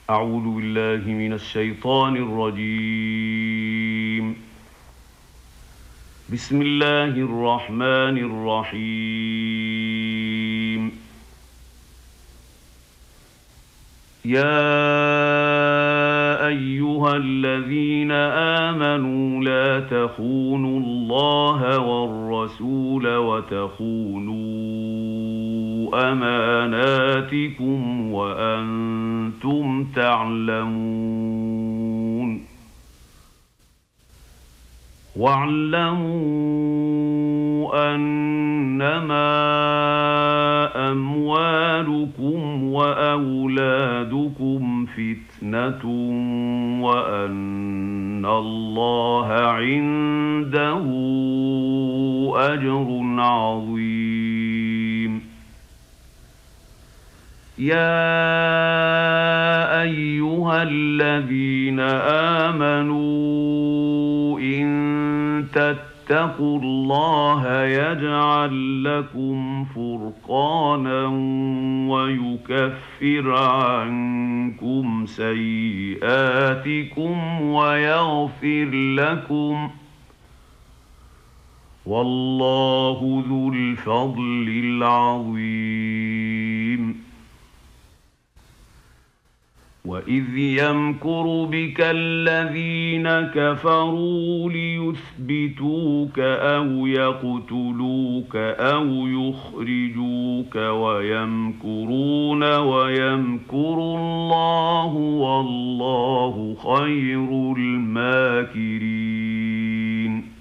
أعوذ بالله من الشيطان الرجيم. بسم الله الرحمن الرحيم. يا أيها الذين آمنوا لا تخونوا الله والرسول وتخونوا أماناتكم وأنتم تعلمون. واعلموا أنما أموالكم وأولادكم فتنة وأن الله عنده أجر عظيم. يا أيها الذين آمنوا إن تتقوا الله يجعل لكم فرقانا ويكفر عنكم سيئاتكم ويغفر لكم، والله ذو الفضل العظيم. وإذ يمكر بك الذين كفروا ليثبتوك أو يقتلوك أو يخرجوك ويمكرون ويمكر الله والله خير الماكرين.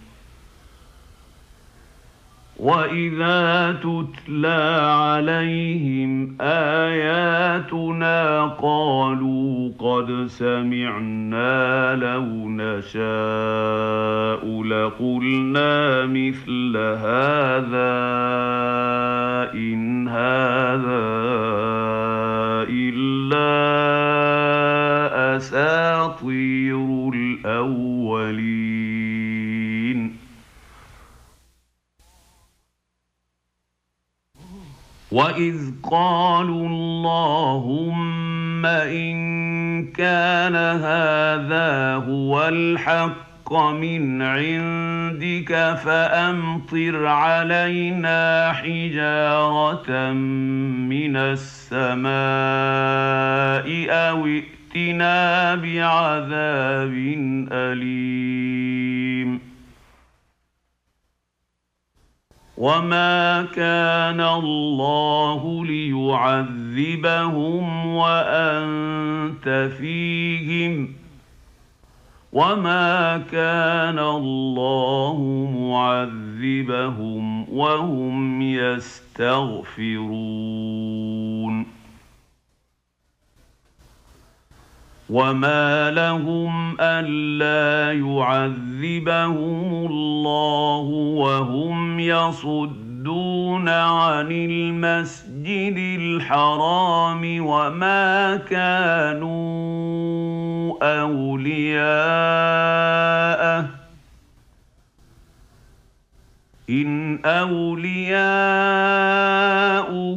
وإذا تتلى عليهم آياتنا قالوا قد سمعنا لو نشاء لقلنا مثل هذا إن هذا إلا أساطير الأولين. وإذ قالوا اللهم إن كان هذا هو الحق من عندك فأمطر علينا حجارة من السماء أو ائتنا بعذاب أليم. وما كان الله ليعذبهم وأنت فيهم وما كان الله معذبهم وهم يستغفرون. وما لهم ألا يعذبهم الله وهم يصدون عن المسجد الحرام وما كانوا أولياءه إن أولياؤه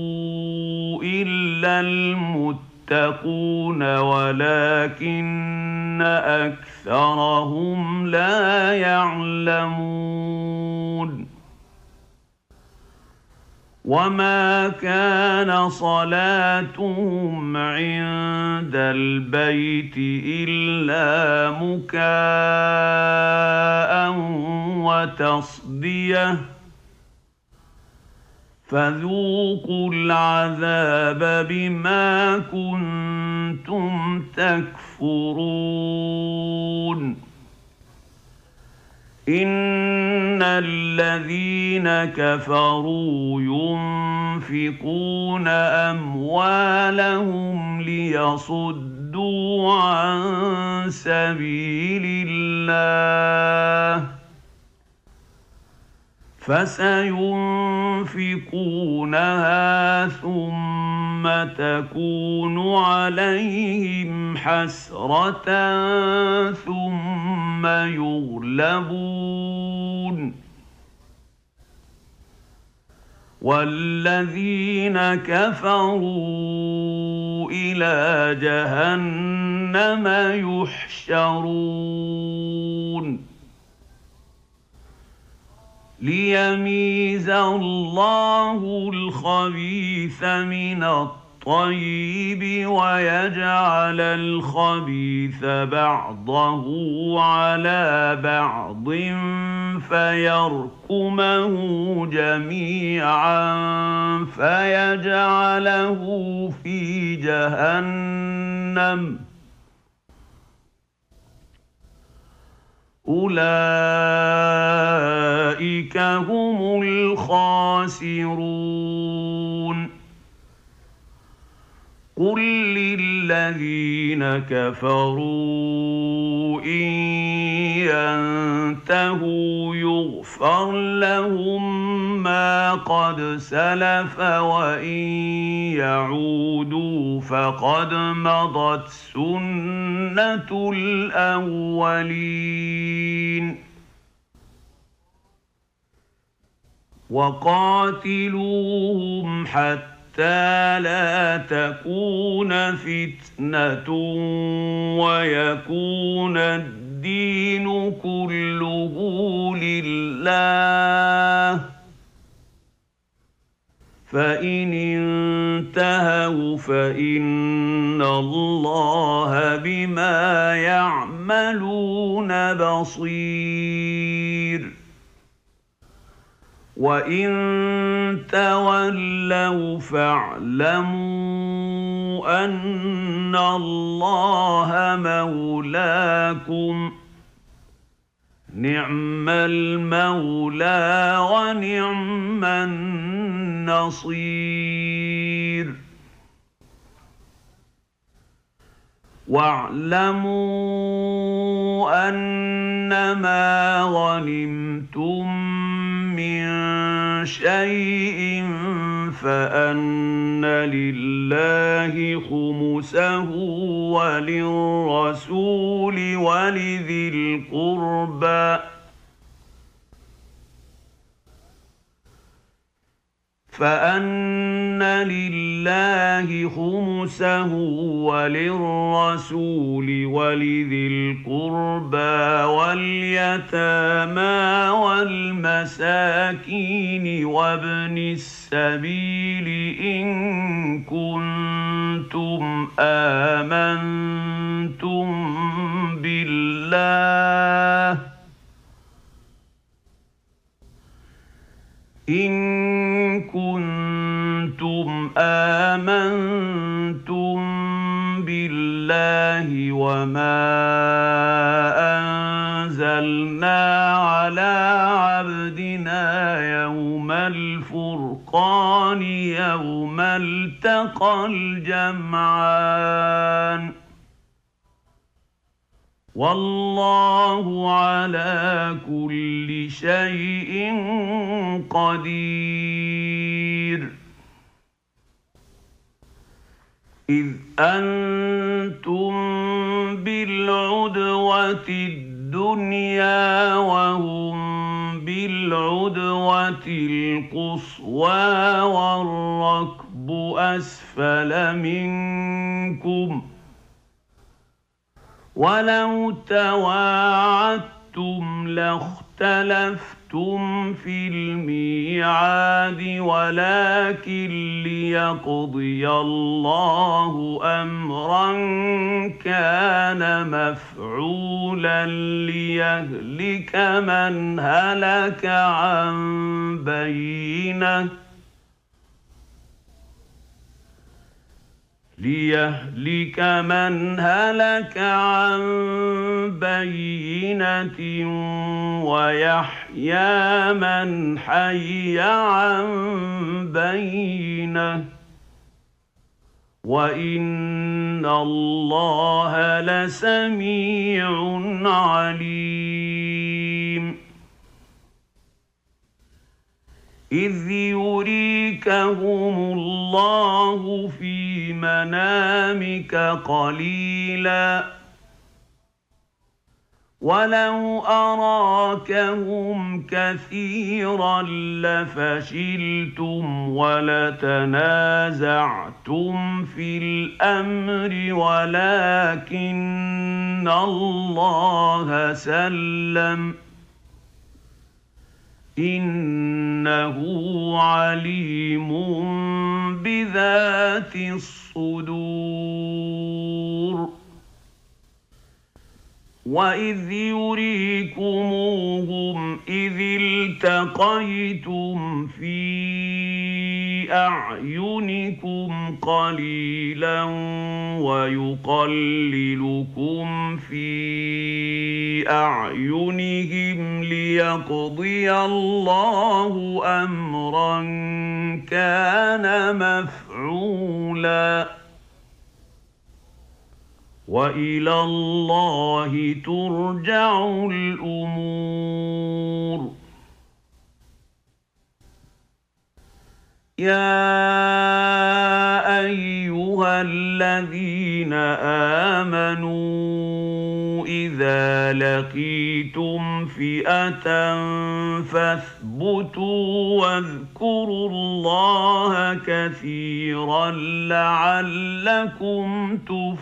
إلا المتقون ولكن أكثرهم لا يعلمون. وما كان صلاتهم عند البيت إلا مكاء وتصدية فذوقوا العذاب بما كنتم تكفرون. إن الذين كفروا ينفقون أموالهم ليصدوا عن سبيل الله فسينفقونها ثم تكون عليهم حسرة ثم يغلبون والذين كفروا إلى جهنم يحشرون ليميز الله الخبيث من الطيب ويجعل الخبيث بعضه على بعض فيركمه جميعا فيجعله في جهنم أولئك هم الخاسرون قل للذين كفروا إن ينتهوا يغفر لهم ما قد سلف وإن يعودوا فقد مضت سنة الأولين وقاتلوهم حتى لا تكون فتنة ويكون الدين كله لله فإن انتهوا فإن الله بما يعملون بصير وإن تولوا فاعلموا أن الله مولاكم نعم المولى ونعم النصير واعلموا أنما غنمتم من شيء فأن لله خمسه وللرسول ولذي القربى فأن لله خمسه وللرسول ولذي القربى واليتامى والمساكين وابن السبيل إن كنتم آمنتم بالله وما أنزلنا على عبدنا يوم الفرقان يوم التقى الجمعان والله على كل شيء قدير إذ أنتم بالعدوة الدنيا وهم بالعدوة القصوى والركب أسفل منكم ولو تواعدتم لاختلفتم في الميعاد ولكن ليقضي الله أمرا كان مفعولا ليهلك من هلك عن بينة ويحيى من حي عن بينة وإن الله لسميع عليم إذ يريكهم الله في منامك قليلا ولو أراكهم كثيرا لفشلتم ولتنازعتم في الأمر ولكن الله سلم إنه عليم بذات الصدور وإذ يريكموهم إذ التقيتم في أعينكم قليلا ويقللكم في أعينهم ليقضي الله أمرا كان مفعولا وإلى الله ترجع الأمور يا أيها الذين آمنوا إذا لقيتم فئة فاثبتوا واذكروا الله كثيرا لعلكم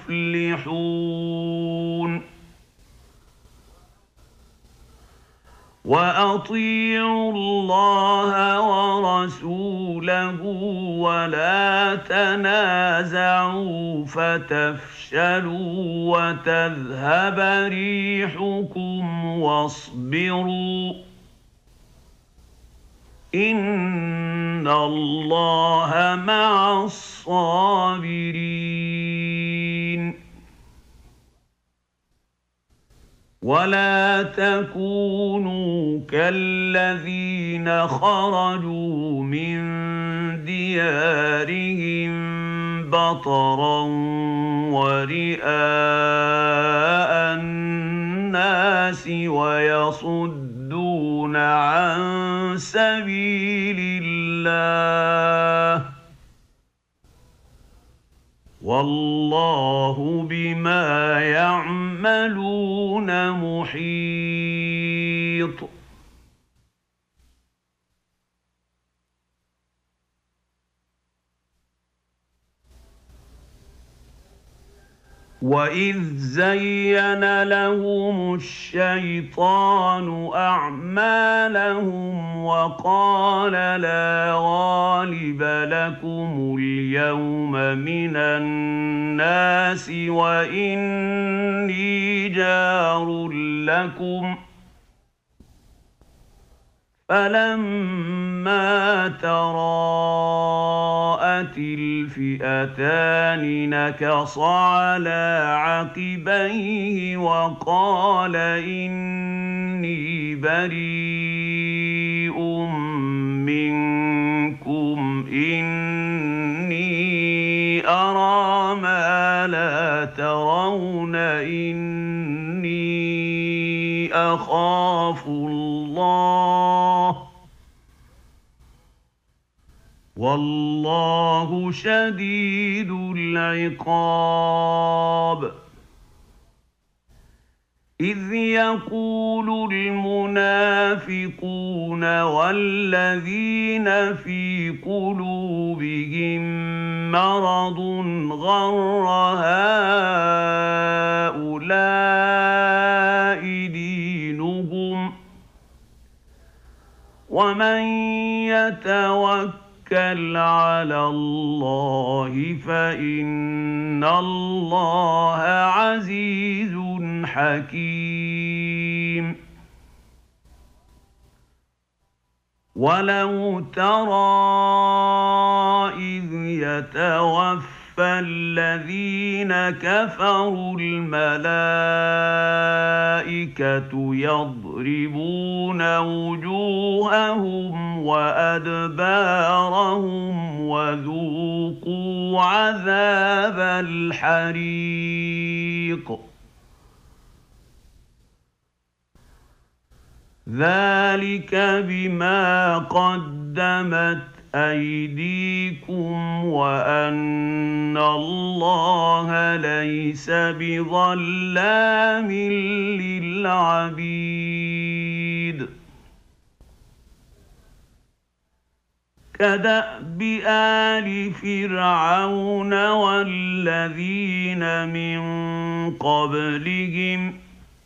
تفلحون وأطيعوا الله ورسوله ولا تنازعوا فتفشلوا وتذهب ريحكم واصبروا إن الله مع الصابرين ولا تكونوا كالذين خرجوا من ديارهم بطرا ورئاء الناس ويصدون عن سبيل الله والله بما يعملون محيط وإذ زين لهم الشيطان أعمالهم وقال لا غالب لكم اليوم من الناس وإني جار لكم فلما تراءت الفئتان نكص على عقبيه وقال إني بريء منكم إني أرى ما لا ترون إني أخاف الله والله شديد العقاب إذ يقول المنافقون والذين في قلوبهم مرض غر هؤلاء دينهم ومن يتوكل على الله فإن الله عزيز حكيم ولو ترى إذ يتوفى الذين كفروا الملائكة يضربون وجوههم وأدبارهم وذوقوا عذاب الحريق ذلك بما قدمت أيديكم وأن الله ليس بظلام للعبيد كدأب آل فرعون والذين من قبلهم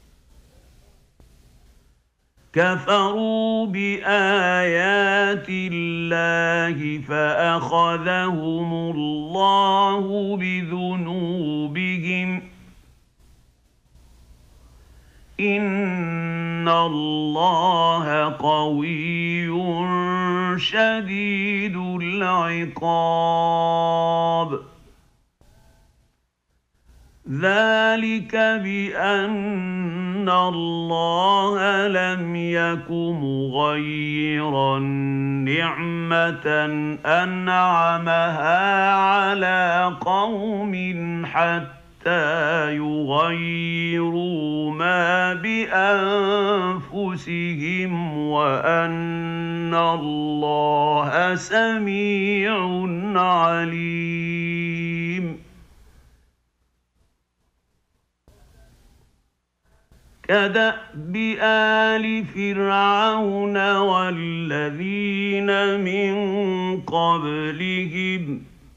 كفروا بآيات الله فأخذهم الله بذنوبهم إن الله قوي شديد العقاب ذلك بأن الله لم يك مغيرا نعمة أنعمها على قوم حتى يغيروا ما بأنفسهم وأن الله سميع عليم كدأب آل فرعون والذين من قبلهم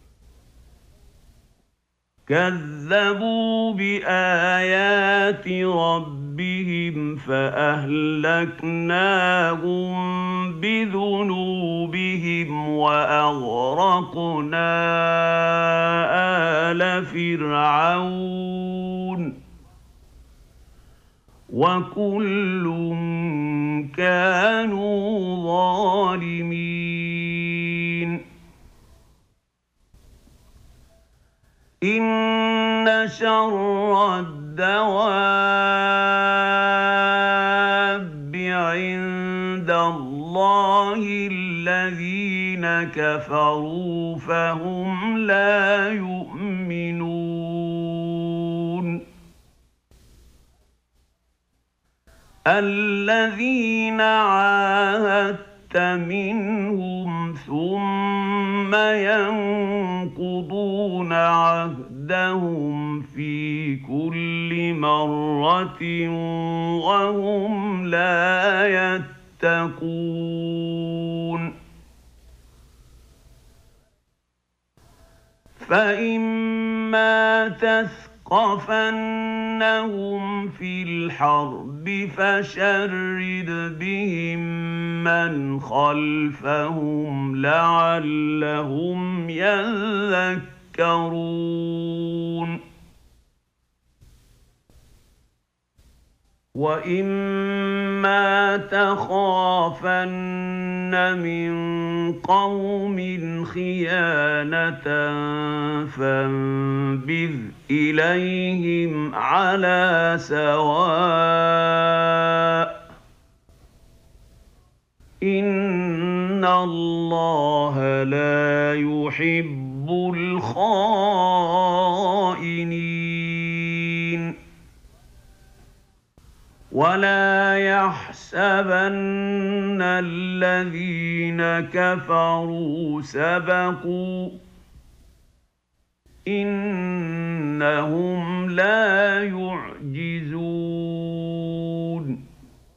كذبوا بآيات ربهم فأهلكناهم بذنوبهم وأغرقنا آل فرعون وكل كانوا ظالمين إن شر الدواب عند الله الذين كفروا فهم لا يؤمنون الذين عاهدت منهم ثم ينقضون عهدهم في كل مرة وهم لا يتقون فإما ثقفنهم في الحرب فشرد بهم من خلفهم لعلهم يذكرون وإما تخافن من قوم خيانة فانبذ إليهم على سواء إن الله لا يحب الخائنين ولا يحسبن الذين كفروا سبقوا إنهم لا يعجزون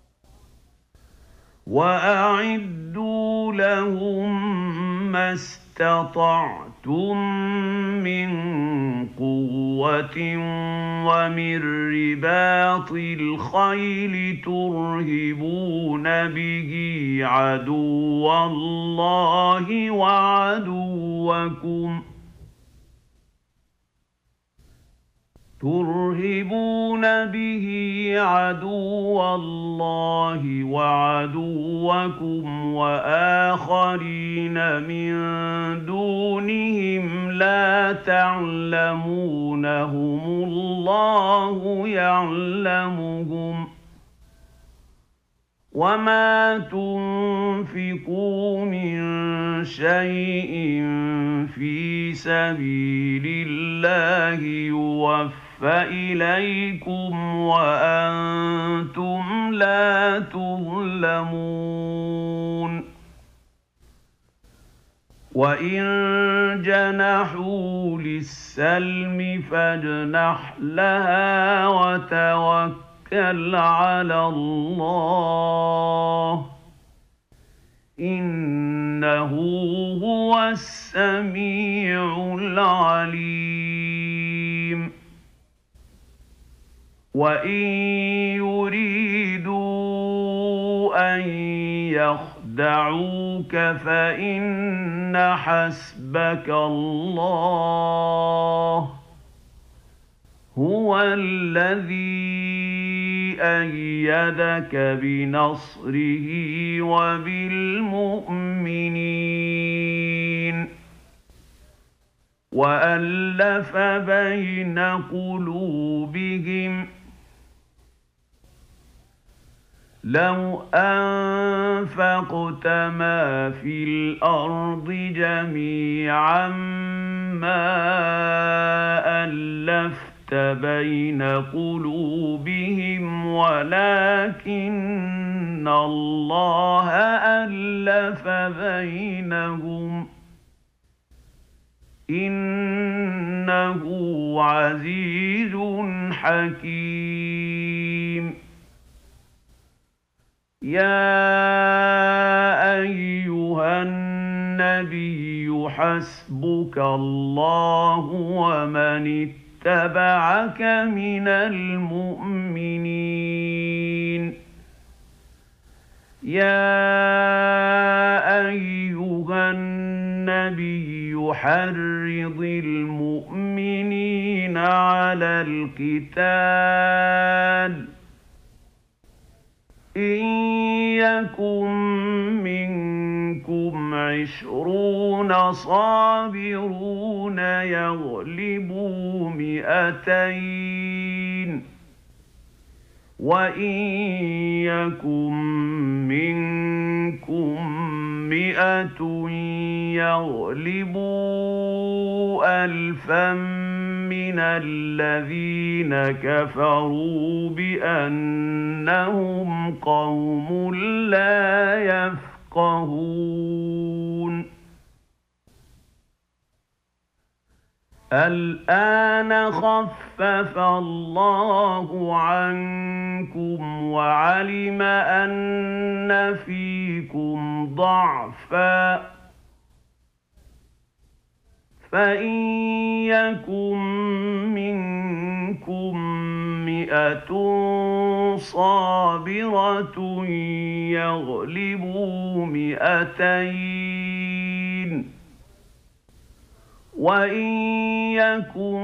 وأعدوا لهم ما استطعتم من قوة ومن رباط الخيل ترهبون به عدو الله وعدوكم وآخرين من دونهم لا تعلمونهم الله يعلمهم وما تنفقوا من شيء في سبيل الله يوفى إليكم وأنتم لا تظلمون وَإِن جَنَحُوا لِلسَّلْمِ فَاجْنَحْ لَهَا وَتَوَكَّلْ عَلَى اللَّهِ ۚ إِنَّهُ هُوَ السَّمِيعُ الْعَلِيمُ وَإِن يُرِيدُوا أَن يَخْدَعُوكَ فَإِنَّ حَسْبَكَ اللَّهُ هُوَ الَّذِي أَيَّدَكَ بِنَصْرِهِ وَبِالْمُؤْمِنِينَ وَأَلَّفَ بَيْنَ قُلُوبِهِمْ لَوْ أَنفَقْتَ مَا فِي الْأَرْضِ جَمِيعًا مَّا أَلَّفْتَ بَيْنَ قُلُوبِهِمْ وَلَٰكِنَّ اللَّهَ أَلَّفَ بَيْنَهُمْ ۚ إِنَّهُ عَزِيزٌ حَكِيمٌ يَا أَيُّهَا النَّبِيُّ حَسْبُكَ اللَّهُ وَمَنِ اتَّبَعَكَ مِنَ الْمُؤْمِنِينَ يَا أَيُّهَا النَّبِيُّ حَرِّضِ الْمُؤْمِنِينَ عَلَى الْقِتَالِ ۚ إِن يَكُن مِّنكُمْ 20 صَابِرُونَ يَغْلِبُوا 200 ۚ وَإِن يَكُن مِّنكُم 100 يَغْلِبُوا 1000 مِّنَ الَّذِينَ كَفَرُوا بِأَنَّهُمْ قَوْمٌ لَّا يَفْقَهُونَ الْآنَ خَفَّفَ اللَّهُ عَنكُمْ وَعَلِمَ أَنَّ فِيكُمْ ضَعْفًا ۚ فَإِن يَكُن مِّنكُم 100 صَابِرَةٌ يَغْلِبُوا 200 ۚ وَإِن يَكُن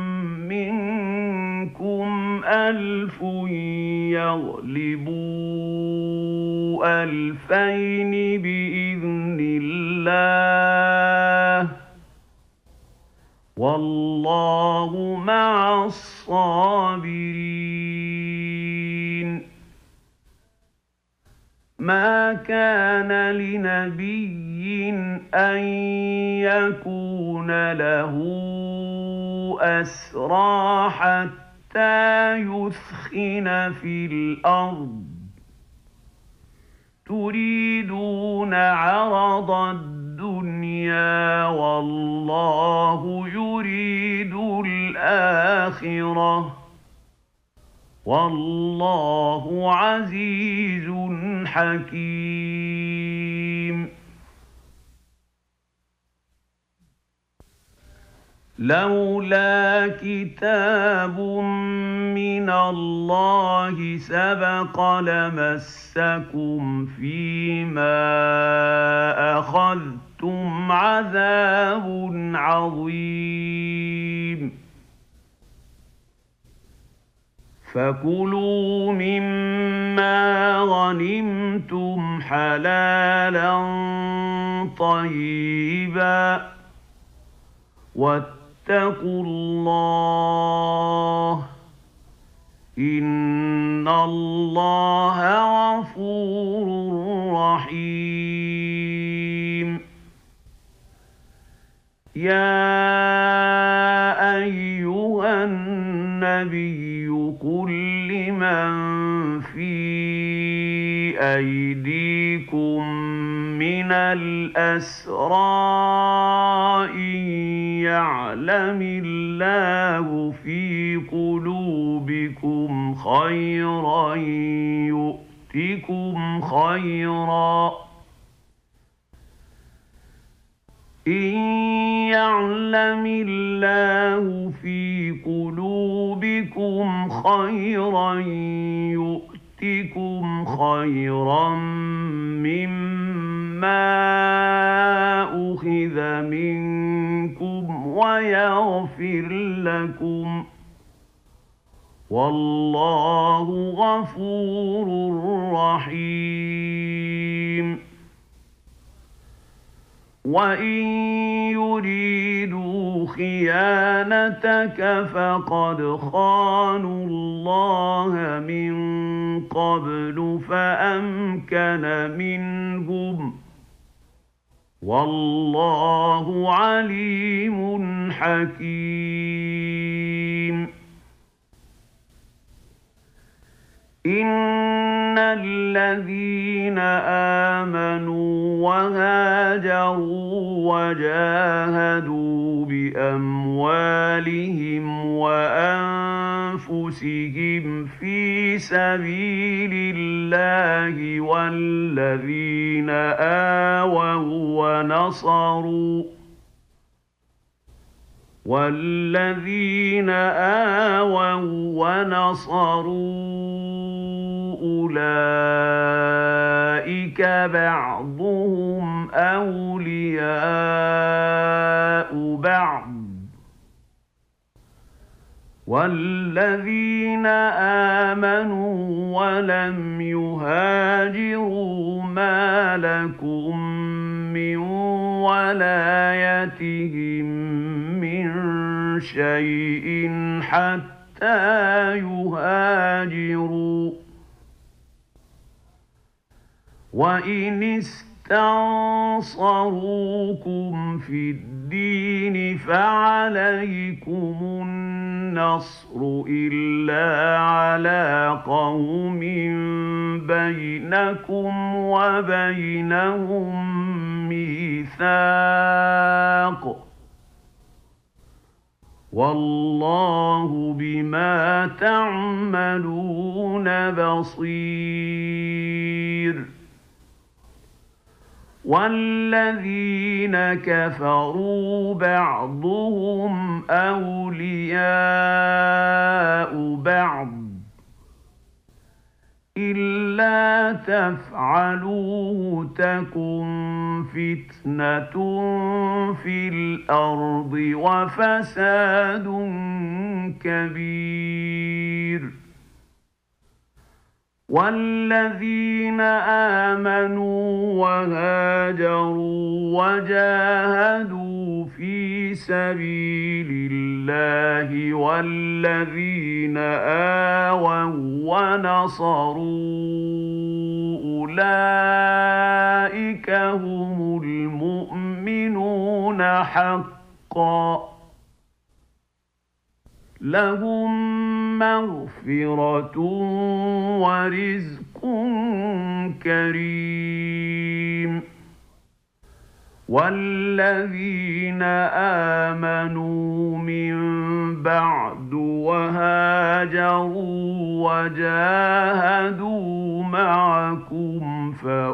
مِّنكُمْ 1000 يَغْلِبُوا 2000 بِإِذْنِ اللَّهِ ۗ وَاللَّهُ مَعَ الصَّابِرِينَ مَا كَانَ لِنَبِيٍّ أَن يَكُونَ لَهُ أَسْرَىٰ حَتَّىٰ يُثْخِنَ فِي الْأَرْضِ ۚ تُرِيدُونَ عَرَضَ الدُّنْيَا وَاللَّهُ يُرِيدُ الْآخِرَةَ ۗ وَاللَّهُ عَزِيزٌ حَكِيمٌ لولا كتاب من الله سبق لمسكم فيما أخذتم عذاب عظيم فكلوا مما غنمتم حلالا طيبا واتقوا الله إن الله غفور رحيم يا أيها النبي قل لمن في أيديكم من الأسرى إن يعلم الله في قلوبكم خيرا يؤتكم خيرا إن يعلم الله في قلوبكم خيرا يؤتكم خيرا مما أخذ منكم ويغفر لكم والله غفور رحيم وإن يريدوا خيانتك فقد خانوا الله من قبل فأمكن منهم والله عليم حكيم إن الذين آمنوا وهاجروا وجاهدوا بأموالهم وأنفسهم في سبيل الله والذين آووا ونصروا أولئك بعضهم أولياء بعض والذين آمنوا ولم يهاجروا ما لكم من ولايتهم من شيء حتى يهاجروا وإن استنصروكم في الدين فعليكم النصر إلا على قوم بينكم وبينهم ميثاق والله بما تعملون بصير والذين كفروا بعضهم أولياء بعض إلا تفعلوه تكن فتنة في الأرض وفساد كبير والذين آمنوا وهاجروا وجاهدوا في سبيل الله والذين آووا ونصروا أولئك هم المؤمنون حقا لهم مغفرة ورزق كريم والذين آمنوا من بعد وهاجروا وجاهدوا معكم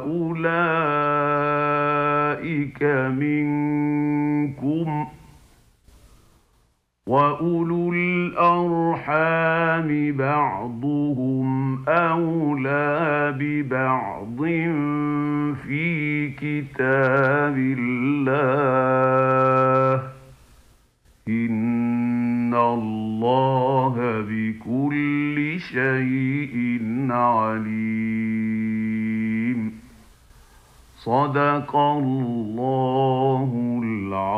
فأولئك منكم وأولو الأرحام بعضهم أولى ببعض في كتاب الله إن الله بكل شيء عليم صدق الله العظيم.